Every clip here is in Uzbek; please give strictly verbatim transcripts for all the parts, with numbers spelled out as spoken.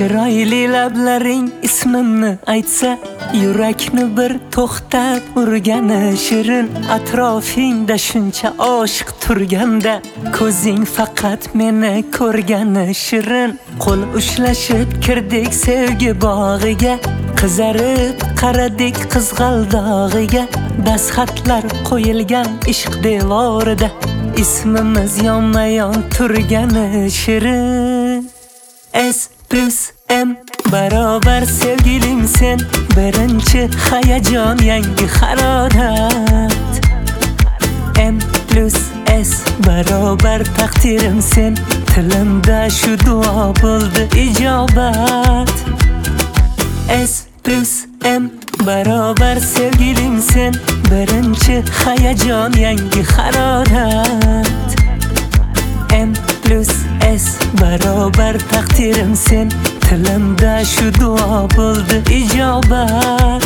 Chiroyli lablaring ismimni aytsa, yurakni bir to'xtab urgani shirin. Atrofingda shuncha oshiq turganda, ko'zing faqat meni ko'rgani shirin. Qo'l ushlashib kirdik sevgi bog'iga, qizarib qaradik qizg'aldog'iga. Dastxatlar qo'yilgan ishq devorida, ismimiz yonma-yon turgani shirin. S plus M barobar sevgilim sen, birinchi hayajon yangi harorat. M plus S barobar taqdirim sen, tilimda shu duo bo'ldi ijobat. S plus M barobar sevgilim sen, birinchi hayajon yangi harorat. M plus S barobar taqdirim sen, tilimda shu duo bo'ldi ijobat.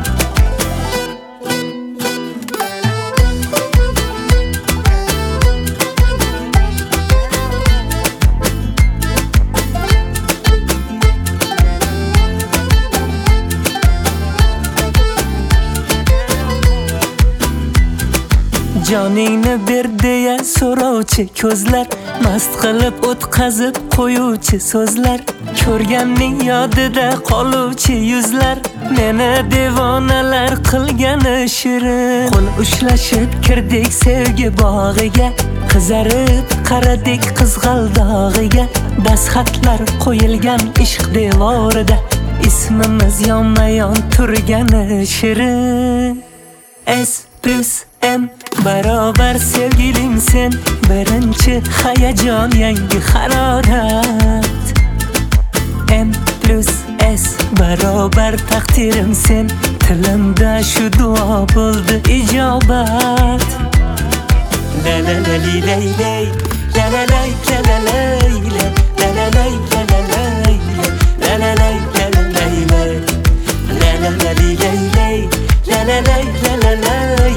Joningni ber deya so'rovchi ko'zlar, mast qilib o'tkazib qo'yuvchi so'zlar, ko'rganning yodida qoluvchi yuzlar, meni devonalar qilgani shirin. Qo'l ushlashib kirdik sevgi bog'iga, qizarib qaradik qizg'aldog'iga. Dastxatlar qo'yilgan ishq devorida, ismimiz yonma-yon turgani shirin. S plus M barobar sevgilim sen, birinchi hayajon yangi harorat. M plus S barobar taqdirim sen, tilimda shu duo bo'ldi ijobat. La la la li lay lay, la la lay la la lay la la lay la la lay la la lay la la lay la la la li lay lay, la la lay la la lay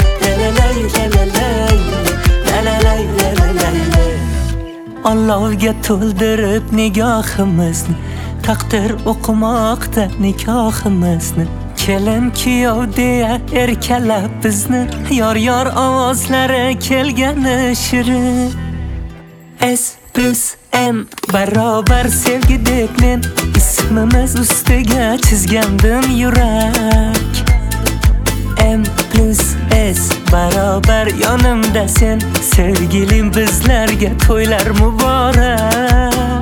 Allohga to'ldirib nigohimizni, taqdir o'qimoqda nikohimizni. Kelin kuyov deya erkalab bizni, yor yor ovozlari kelgani shirin. S plus M barobar sevgi deb men, ismimiz ustiga chizgandim yurak. M plus S barobar yonimda sen, sevgilim bizlarga to'ylar muborak.